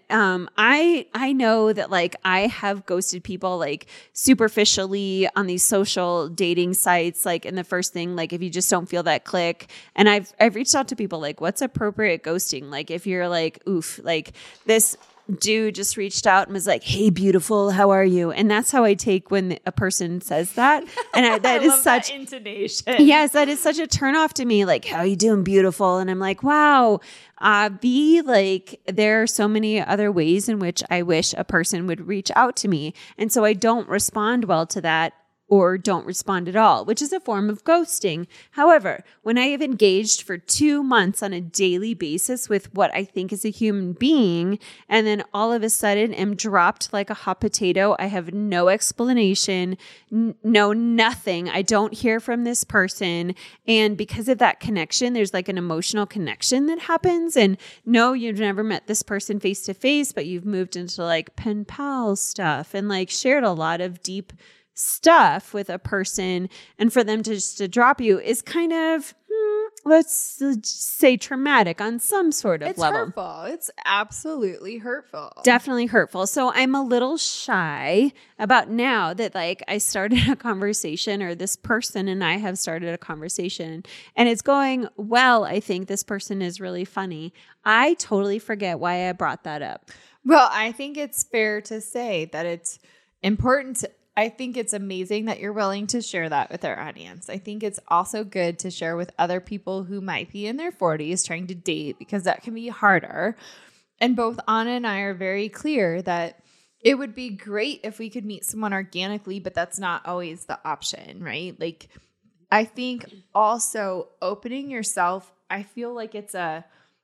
Speaker 3: I know that I have ghosted people superficially on these social dating sites. And the first thing, if you just don't feel that click. And I've reached out to people what's appropriate ghosting? If you're oof, this dude just reached out and was like, hey, beautiful, how are you? And that's how I take when a person says that. And that is such
Speaker 4: that intonation.
Speaker 3: Yes, that is such a turnoff to me. How you doing, beautiful? And I'm like, wow, there are so many other ways in which I wish a person would reach out to me. And so I don't respond well to that, or don't respond at all, which is a form of ghosting. However, when I have engaged for 2 months on a daily basis with what I think is a human being, and then all of a sudden am dropped like a hot potato, I have no explanation, no nothing. I don't hear from this person. And because of that connection, there's an emotional connection that happens. And no, you've never met this person face to face, but you've moved into pen pal stuff and shared a lot of deep stuff with a person, and for them to drop you is kind of let's say traumatic on some sort of level.
Speaker 4: It's hurtful. It's absolutely hurtful.
Speaker 3: Definitely hurtful. So I'm a little shy about now that I started a conversation, or this person and I have started a conversation, and it's going well. I think this person is really funny. I totally forget why I brought that up.
Speaker 4: Well, I think it's fair to say that it's important I think it's amazing that you're willing to share that with our audience. I think it's also good to share with other people who might be in their 40s trying to date, because that can be harder. And both Anna and I are very clear that it would be great if we could meet someone organically, but that's not always the option, right? I think also opening yourself, I feel like it's a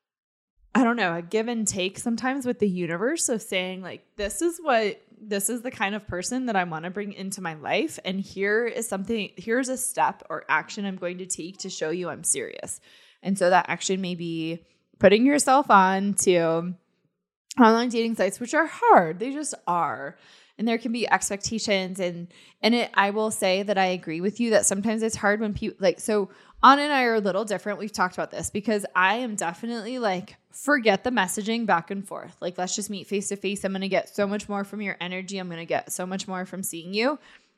Speaker 4: give and take sometimes with the universe of saying this is the kind of person that I want to bring into my life. And here's a step or action I'm going to take to show you I'm serious. And so that action may be putting yourself on to online dating sites, which are hard. They just are. And there can be expectations. I will say that I agree with you that sometimes it's hard when people so Anna and I are a little different. We've talked about this because I am definitely forget the messaging back and forth. Let's just meet face to face. I'm going to get so much more from your energy. I'm going to get so much more from seeing you.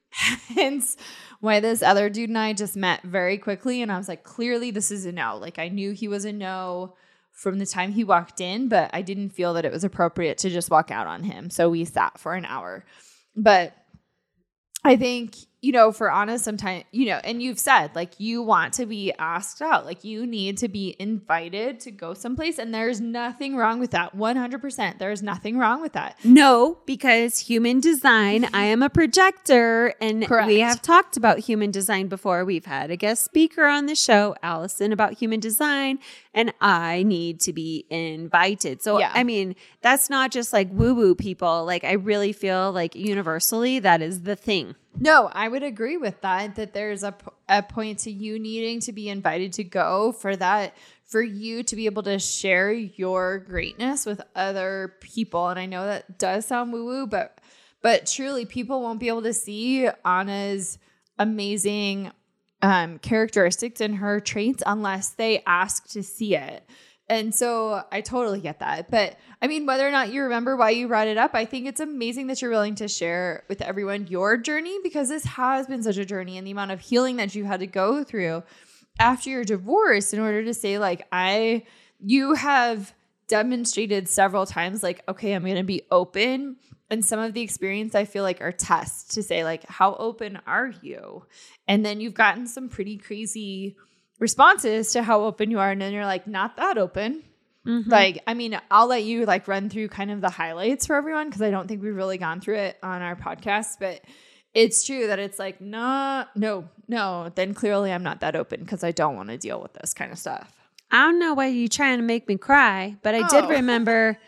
Speaker 4: Hence why this other dude and I just met very quickly. And I was like, clearly this is a no. Like I knew he was a no from the time he walked in, but I didn't feel that it was appropriate to just walk out on him. So we sat for an hour. But I think, for Anna, sometimes, and you've said like you want to be asked out, like you need to be invited to go someplace. And there's nothing wrong with that. 100%. There's nothing wrong with that.
Speaker 3: No, because human design, I am a projector, and
Speaker 4: Correct.
Speaker 3: we have talked about human design before. We've had a guest speaker on the show, Allison, about human design, and I need to be invited. So,
Speaker 4: Yeah.
Speaker 3: I mean, that's not just like woo-woo people. Like, I really feel like universally that is the thing.
Speaker 4: No, I would agree with that there's a point to you needing to be invited to go for you to be able to share your greatness with other people. And I know that does sound woo-woo, but truly people won't be able to see Anna's amazing characteristics and her traits unless they ask to see it. And so I totally get that. But I mean, whether or not you remember why you brought it up, I think it's amazing that you're willing to share with everyone your journey, because this has been such a journey, and the amount of healing that you had to go through after your divorce in order to say like, you have demonstrated several times like, okay, I'm going to be open. And some of the experience I feel like are tests to say like, how open are you? And then you've gotten some pretty crazy responses to how open you are. And then you're like, not that open. Mm-hmm. Like, I mean, I'll let you like run through kind of the highlights for everyone, because I don't think we've really gone through it on our podcast, but it's true that it's like, no, then clearly I'm not that open because I don't want to deal with this kind of stuff.
Speaker 3: I don't know why you're trying to make me cry, but I did remember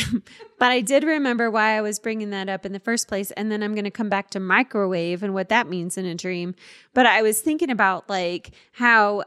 Speaker 3: why I was bringing that up in the first place. And then I'm going to come back to microwave and what that means in a dream. But I was thinking about like how,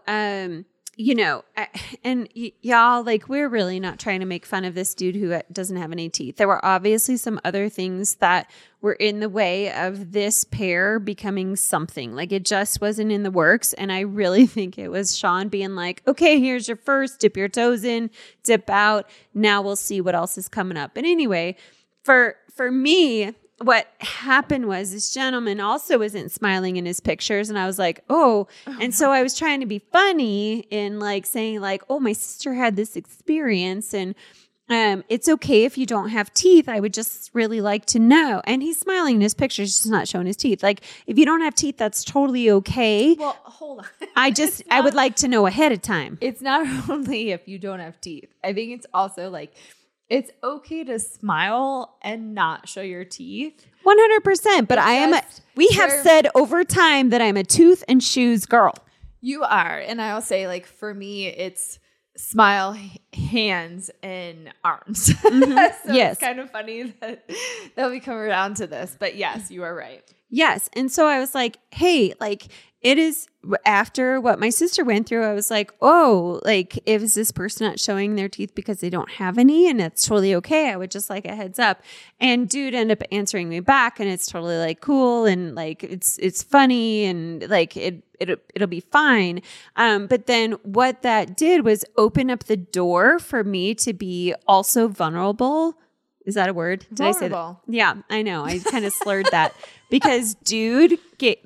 Speaker 3: y'all, like, we're really not trying to make fun of this dude who doesn't have any teeth. There were obviously some other things that were in the way of this pair becoming something. Like, it just wasn't in the works. And I really think it was Sean being like, okay, here's your first, dip your toes in, dip out. Now we'll see what else is coming up. But anyway, for me, what happened was this gentleman also wasn't smiling in his pictures. And I was like, oh. And so I was trying to be funny in like saying like, oh, my sister had this experience, and it's okay if you don't have teeth. I would just really like to know. And he's smiling in his pictures, just not showing his teeth. Like, if you don't have teeth, that's totally okay.
Speaker 4: Well, hold on.
Speaker 3: I would like to know ahead of time.
Speaker 4: It's not only if you don't have teeth. I think it's also like, it's okay to smile and not show your teeth.
Speaker 3: 100%. But we have said over time that I'm a tooth and shoes girl.
Speaker 4: You are. And I'll say, like, for me, it's smile, hands, and arms.
Speaker 3: Mm-hmm.
Speaker 4: So
Speaker 3: yes.
Speaker 4: It's kind of funny that we come around to this. But yes, you are right.
Speaker 3: Yes. And so I was like, hey, like, it is after what my sister went through. I was like, oh, like, is this person not showing their teeth because they don't have any? And it's totally okay. I would just like a heads up. And dude ended up answering me back, and it's totally like cool. And like, it's funny, and like, it'll be fine. But then what that did was open up the door for me to be also vulnerable. Is that a word? Did
Speaker 4: vulnerable.
Speaker 3: I say that? Yeah, I know. I kind of slurred that because dude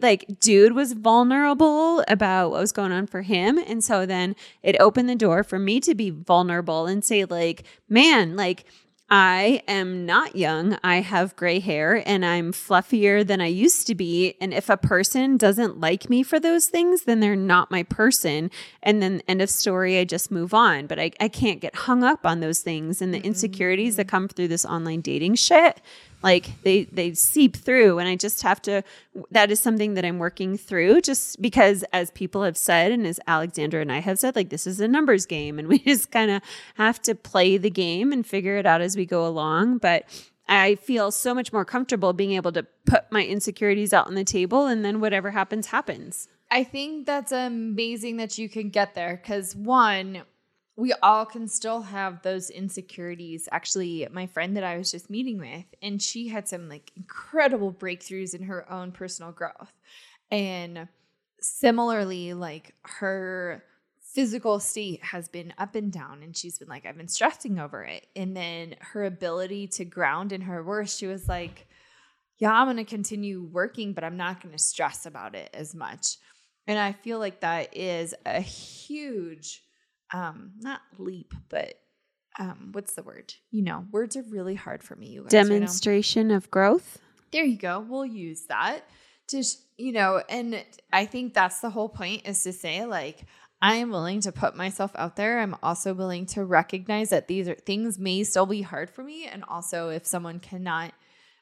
Speaker 3: was vulnerable about what was going on for him. And so then it opened the door for me to be vulnerable and say like, man, like, I am not young. I have gray hair and I'm fluffier than I used to be. And if a person doesn't like me for those things, then they're not my person. And then end of story, I just move on. But I can't get hung up on those things and the insecurities that come through this online dating shit. Like they seep through, and I just have to, that is something that I'm working through, just because, as people have said, and as Alexandra and I have said, like, this is a numbers game, and we just kind of have to play the game and figure it out as we go along. But I feel so much more comfortable being able to put my insecurities out on the table, and then whatever happens, happens.
Speaker 4: I think that's amazing that you can get there, because one, we all can still have those insecurities. Actually, my friend that I was just meeting with, and she had some like incredible breakthroughs in her own personal growth. And similarly, like, her physical state has been up and down, and she's been like, I've been stressing over it. And then her ability to ground in her worth, she was like, yeah, I'm going to continue working, but I'm not going to stress about it as much. And I feel like that is a huge, not leap, but what's the word? Words are really hard for me. You guys,
Speaker 3: demonstration of growth.
Speaker 4: There you go. We'll use that to, and I think that's the whole point, is to say, like, I am willing to put myself out there. I'm also willing to recognize that these things may still be hard for me. And also, if someone cannot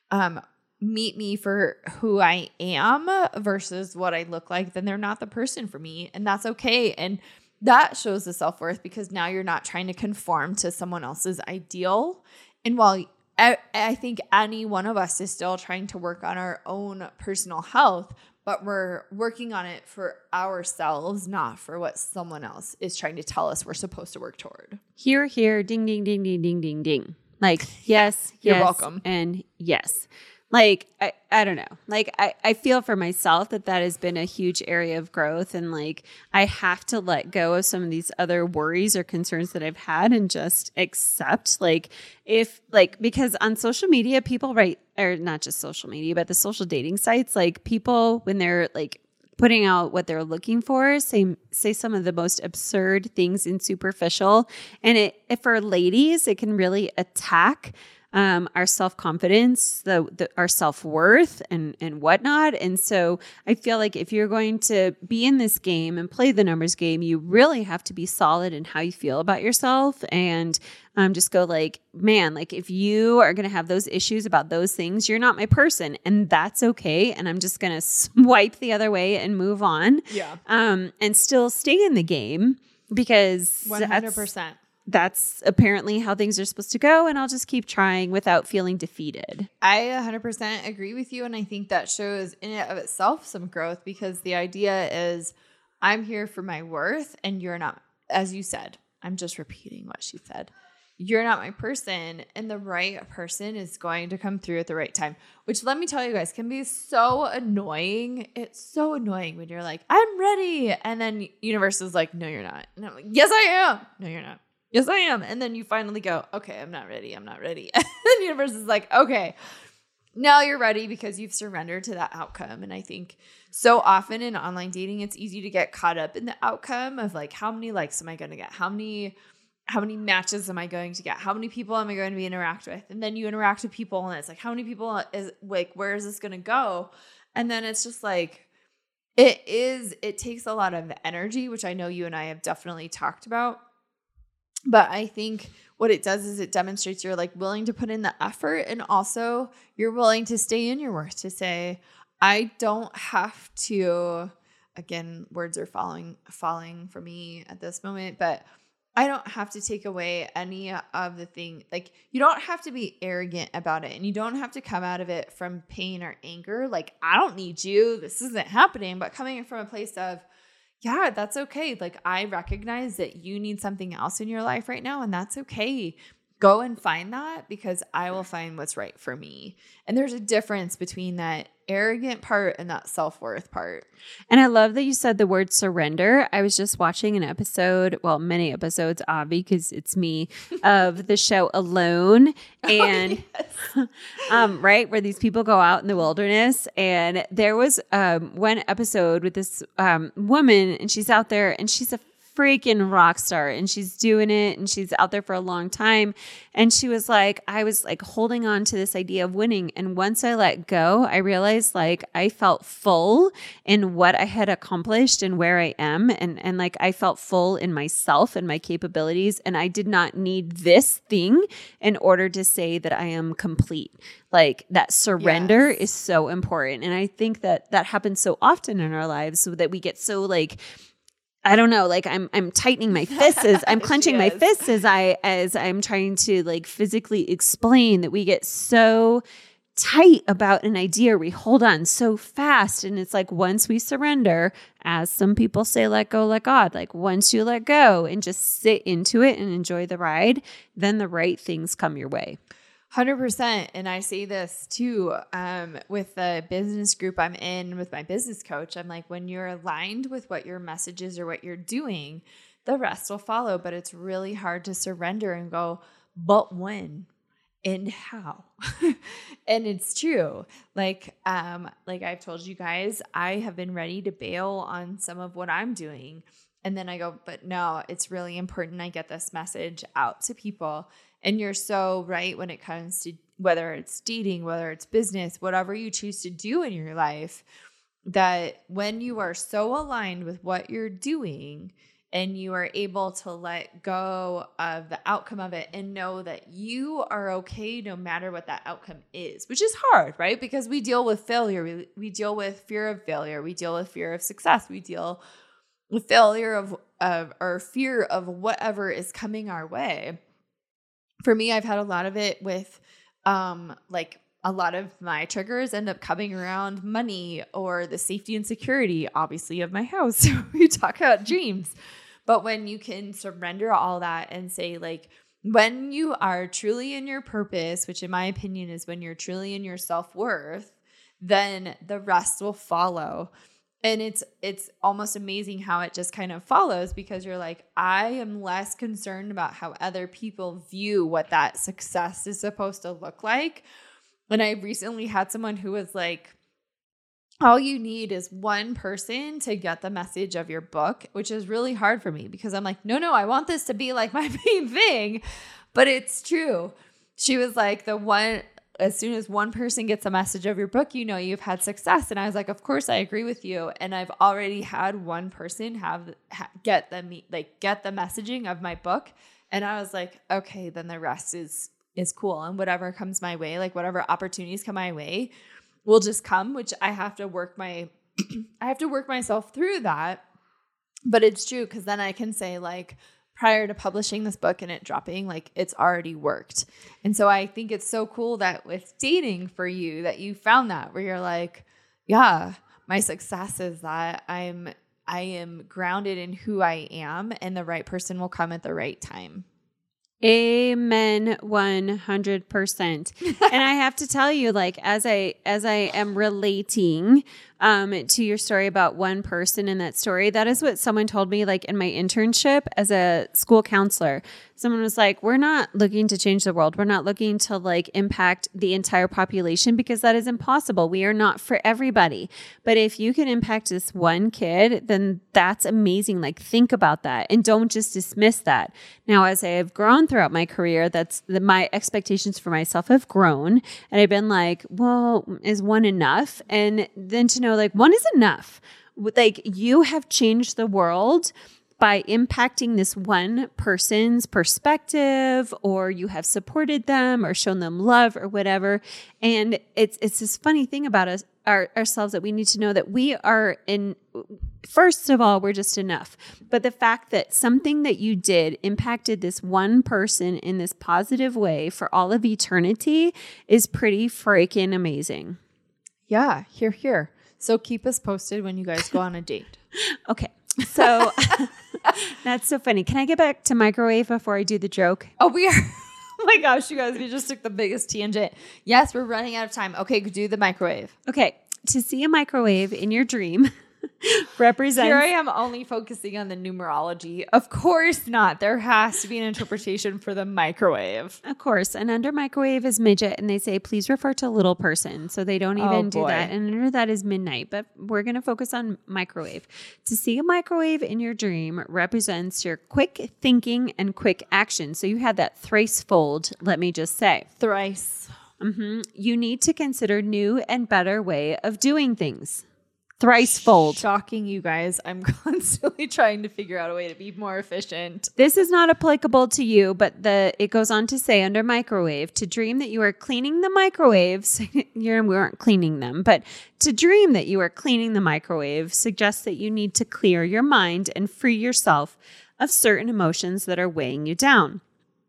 Speaker 4: meet me for who I am versus what I look like, then they're not the person for me. And that's okay. And that shows the self-worth, because now you're not trying to conform to someone else's ideal. And while I think any one of us is still trying to work on our own personal health, but we're working on it for ourselves, not for what someone else is trying to tell us we're supposed to work toward.
Speaker 3: Here, here, ding, ding, ding, ding, ding, ding, ding. Like, yes,
Speaker 4: you're
Speaker 3: yes,
Speaker 4: welcome.
Speaker 3: And yes. Like, I don't know. Like, I feel for myself that has been a huge area of growth. And like, I have to let go of some of these other worries or concerns that I've had and just accept, because on social media, people write, or not just social media, but the social dating sites, like people, when they're like putting out what they're looking for, say some of the most absurd things and superficial. And for ladies, it can really attack our self-confidence, our self-worth and whatnot. And so I feel like if you're going to be in this game and play the numbers game, you really have to be solid in how you feel about yourself, and just go like, man, like if you are going to have those issues about those things, you're not my person, and that's okay. And I'm just going to swipe the other way and move on.
Speaker 4: Yeah.
Speaker 3: And still stay in the game, because
Speaker 4: 100%.
Speaker 3: That's apparently how things are supposed to go, and I'll just keep trying without feeling defeated.
Speaker 4: I 100% agree with you, and I think that shows in and of itself some growth, because the idea is I'm here for my worth, and you're not, as you said. I'm just repeating what she said. You're not my person, and the right person is going to come through at the right time, which, let me tell you guys, can be so annoying. It's so annoying when you're like, I'm ready, and then universe is like, no, you're not. And I'm like, yes, I am. No, you're not. Yes, I am. And then you finally go, okay, I'm not ready. And the universe is like, okay, now you're ready, because you've surrendered to that outcome. And I think so often in online dating, it's easy to get caught up in the outcome of like, how many likes am I going to get? How many matches am I going to get? How many people am I going to be interact with? And then you interact with people, and it's like, how many people is like, where is this going to go? And then it's just like, it takes a lot of energy, which I know you and I have definitely talked about. But I think what it does is it demonstrates you're like willing to put in the effort, and also you're willing to stay in your worth, to say, I don't have to, again, words are falling for me at this moment, but I don't have to take away any of the thing. Like, you don't have to be arrogant about it, and you don't have to come out of it from pain or anger. Like, I don't need you. This isn't happening. But coming from a place of, yeah, that's okay. Like, I recognize that you need something else in your life right now, and that's okay. Go and find that, because I will find what's right for me. And there's a difference between that arrogant part and that self-worth part.
Speaker 3: And I love that you said the word surrender. I was just watching an episode, well, many episodes, Avi, because it's me, of the show Alone. And right, where these people go out in the wilderness. And there was one episode with this woman, and she's out there, and she's a freaking rock star, and she's doing it, and she's out there for a long time. And she was like, I was like holding on to this idea of winning. And once I let go, I realized like I felt full in what I had accomplished and where I am. And like I felt full in myself and my capabilities. And I did not need this thing in order to say that I am complete. Like that surrender is so important. And I think that happens so often in our lives, so that we get so like, I don't know, like I'm tightening my fists as I'm clenching my fists as I'm trying to like physically explain that we get so tight about an idea. We hold on so fast. And it's like, once we surrender, as some people say, let go, let God, like once you let go and just sit into it and enjoy the ride, then the right things come your way.
Speaker 4: 100%. And I say this too, with the business group I'm in with my business coach. I'm like, when you're aligned with what your message is or what you're doing, the rest will follow. But it's really hard to surrender and go, but when? and how? And it's true. Like I've told you guys, I have been ready to bail on some of what I'm doing. And then I go, but no, it's really important I get this message out to people. And you're so right when it comes to whether it's dating, whether it's business, whatever you choose to do in your life, that when you are so aligned with what you're doing and you are able to let go of the outcome of it and know that you are okay no matter what that outcome is, which is hard, right? Because we deal with failure. We deal with fear of failure. We deal with fear of success. We deal with failure of or fear of whatever is coming our way. For me, I've had a lot of it with like a lot of my triggers end up coming around money or the safety and security, obviously, of my house. We talk about dreams. But when you can surrender all that and say, like, when you are truly in your purpose, which in my opinion is when you're truly in your self-worth, then the rest will follow. And it's almost amazing how it just kind of follows, because you're like, I am less concerned about how other people view what that success is supposed to look like. And I recently had someone who was like, all you need is one person to get the message of your book, which is really hard for me because I'm like, no, I want this to be like my main thing. But it's true. She was like, as soon as one person gets a message of your book, you know you've had success. And I was like, of course I agree with you. And I've already had one person get the messaging of my book. And I was like, okay, then the rest is cool. And whatever comes my way, like whatever opportunities come my way will just come, which I have to work myself through that. But it's true, because then I can say, like, prior to publishing this book and it dropping, like, it's already worked. And so I think it's so cool that with dating for you, that you found that where you're like, yeah, my success is that I am grounded in who I am, and the right person will come at the right time.
Speaker 3: Amen. 100%. And I have to tell you, like, as I am relating to your story about one person in that story, that is what someone told me, like, in my internship as a school counselor. Someone was like, we're not looking to change the world. We're not looking to, like, impact the entire population, because that is impossible. We are not for everybody. But if you can impact this one kid, then that's amazing. Like, think about that and don't just dismiss that. Now, as I have grown throughout my career, my expectations for myself have grown. And I've been like, well, is one enough? And then to know, like, one is enough. Like, you have changed the world by impacting this one person's perspective, or you have supported them or shown them love or whatever. And it's this funny thing about ourselves that we need to know that we are first of all, we're just enough. But the fact that something that you did impacted this one person in this positive way for all of eternity is pretty freaking amazing.
Speaker 4: Yeah, here. So keep us posted when you guys go on a date.
Speaker 3: Okay. So that's so funny. Can I get back to microwave before I do the joke?
Speaker 4: Oh, we are. Oh my gosh, you guys, we just took the biggest tangent. Yes, we're running out of time. Okay, do the microwave.
Speaker 3: Okay. To see a microwave in your dream represents...
Speaker 4: Here I am only focusing on the numerology. Of course not. There has to be an interpretation for the microwave.
Speaker 3: Of course. And under microwave is midget, and they say, please refer to little person. So they don't even do that. And under that is midnight. But we're going to focus on microwave. To see a microwave in your dream represents your quick thinking and quick action. So you had that thrice fold, let me just say.
Speaker 4: Thrice.
Speaker 3: Mm-hmm. You need to consider new and better way of doing things. Thrice fold.
Speaker 4: Shocking, you guys. I'm constantly trying to figure out a way to be more efficient.
Speaker 3: This is not applicable to you, but it goes on to say under microwave, to dream that you are cleaning the microwaves. We aren't cleaning them, but to dream that you are cleaning the microwave suggests that you need to clear your mind and free yourself of certain emotions that are weighing you down.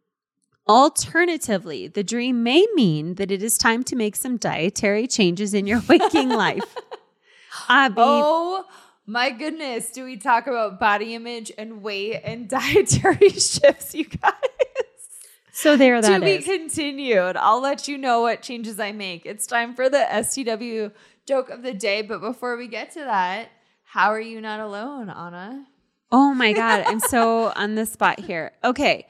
Speaker 3: Alternatively, the dream may mean that it is time to make some dietary changes in your waking life.
Speaker 4: Oh my goodness. Do we talk about body image and weight and dietary shifts, you guys?
Speaker 3: So there that
Speaker 4: is. To be
Speaker 3: is.
Speaker 4: continued. I'll let you know what changes I make. It's time for the STW joke of the day. But before we get to that, how are you not alone, Anna?
Speaker 3: Oh my God. I'm so on the spot here. Okay.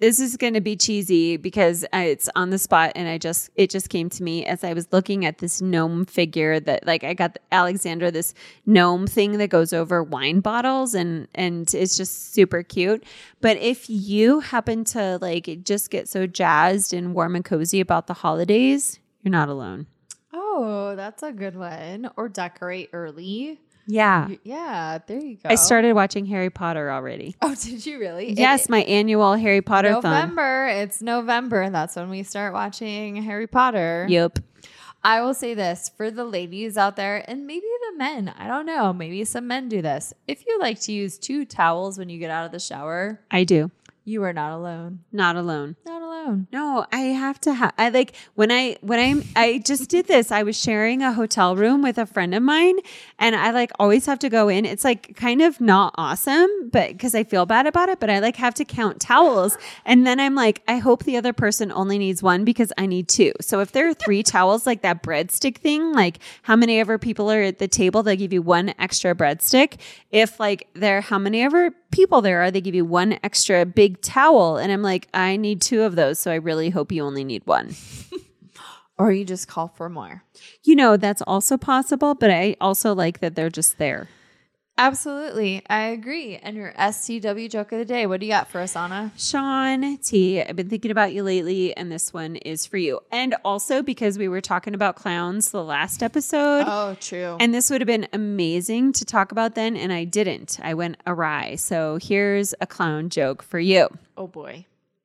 Speaker 3: this is going to be cheesy because it's on the spot, and it just came to me as I was looking at this gnome figure that, like, I got Alexandra this gnome thing that goes over wine bottles, and it's just super cute. But if you happen to like just get so jazzed and warm and cozy about the holidays, you're not alone.
Speaker 4: Oh, that's a good one. Or decorate early.
Speaker 3: Yeah.
Speaker 4: Yeah, there you go.
Speaker 3: I started watching Harry Potter already.
Speaker 4: Oh, did you really?
Speaker 3: Yes, my annual Harry Potter-thon.
Speaker 4: November. It's November. That's when we start watching Harry Potter.
Speaker 3: Yep.
Speaker 4: I will say this for the ladies out there, and maybe the men. I don't know. Maybe some men do this. If you like to use 2 towels when you get out of the shower,
Speaker 3: I do.
Speaker 4: you are not alone.
Speaker 3: Not alone.
Speaker 4: Not alone.
Speaker 3: No, I have to have, I like I just did this. I was sharing a hotel room with a friend of mine, and I like always have to go in. It's like kind of not awesome, but because I feel bad about it, but I like have to count towels. And then I'm like, I hope the other person only needs 1 because I need 2. So if there are 3 towels, like that breadstick thing, like how many ever people are at the table, they give you 1 extra breadstick. If like how many ever people there are, they give you 1 extra big towel. And I'm like, I need 2 of those. So I really hope you only need 1.
Speaker 4: Or you just call for more.
Speaker 3: You know, that's also possible, but I also like that they're just there.
Speaker 4: Absolutely. I agree. And your STW joke of the day, what do you got for us, Anna?
Speaker 3: Sean T, I've been thinking about you lately, and this one is for you. And also because we were talking about clowns the last episode.
Speaker 4: Oh, true.
Speaker 3: And this would have been amazing to talk about then, and I didn't. I went awry. So here's a clown joke for you.
Speaker 4: Oh, boy.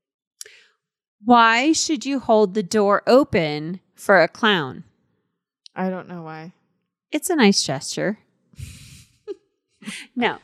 Speaker 3: Why should you hold the door open for a clown?
Speaker 4: I don't know why.
Speaker 3: It's a nice gesture. No.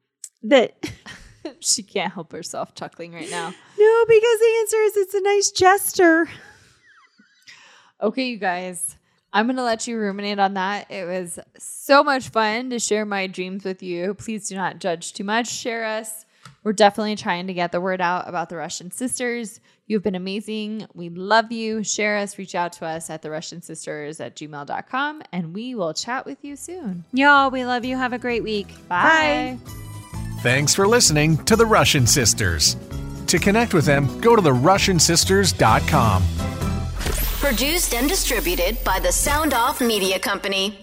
Speaker 4: She can't help herself chuckling right now.
Speaker 3: No, because the answer is it's a nice gesture.
Speaker 4: Okay, you guys. I'm going to let you ruminate on that. It was so much fun to share my dreams with you. Please do not judge too much. Share us. We're definitely trying to get the word out about the Russian Sisters. You've been amazing. We love you. Share us. Reach out to us at therussiansisters@gmail.com, and we will chat with you soon.
Speaker 3: Y'all, we love you. Have a great week.
Speaker 4: Bye.
Speaker 6: Thanks for listening to The Russian Sisters. To connect with them, go to therussiansisters.com.
Speaker 7: Produced and distributed by the Sound Off Media Company.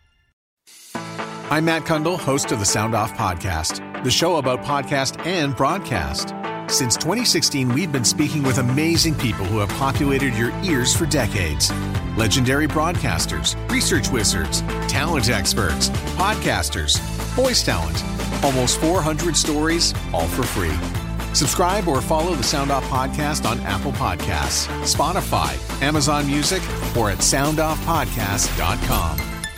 Speaker 6: I'm Matt Kundle, host of the Sound Off Podcast, the show about podcast and broadcast. Since 2016, we've been speaking with amazing people who have populated your ears for decades. Legendary broadcasters, research wizards, talent experts, podcasters, voice talent. Almost 400 stories, all for free. Subscribe or follow the Sound Off Podcast on Apple Podcasts, Spotify, Amazon Music, or at soundoffpodcast.com.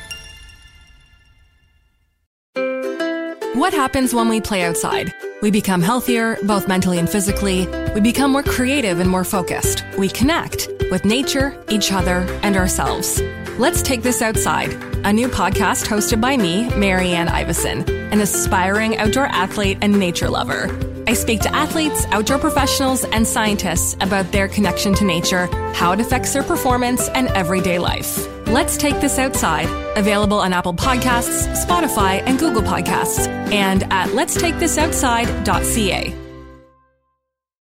Speaker 8: What happens when we play outside? We become healthier, both mentally and physically. We become more creative and more focused. We connect with nature, each other, and ourselves. Let's Take This Outside, a new podcast hosted by me, Marianne Iveson, an aspiring outdoor athlete and nature lover. I speak to athletes, outdoor professionals, and scientists about their connection to nature, how it affects their performance, and everyday life. Let's Take This Outside, available on Apple Podcasts, Spotify, and Google Podcasts, and at letstakethisoutside.ca.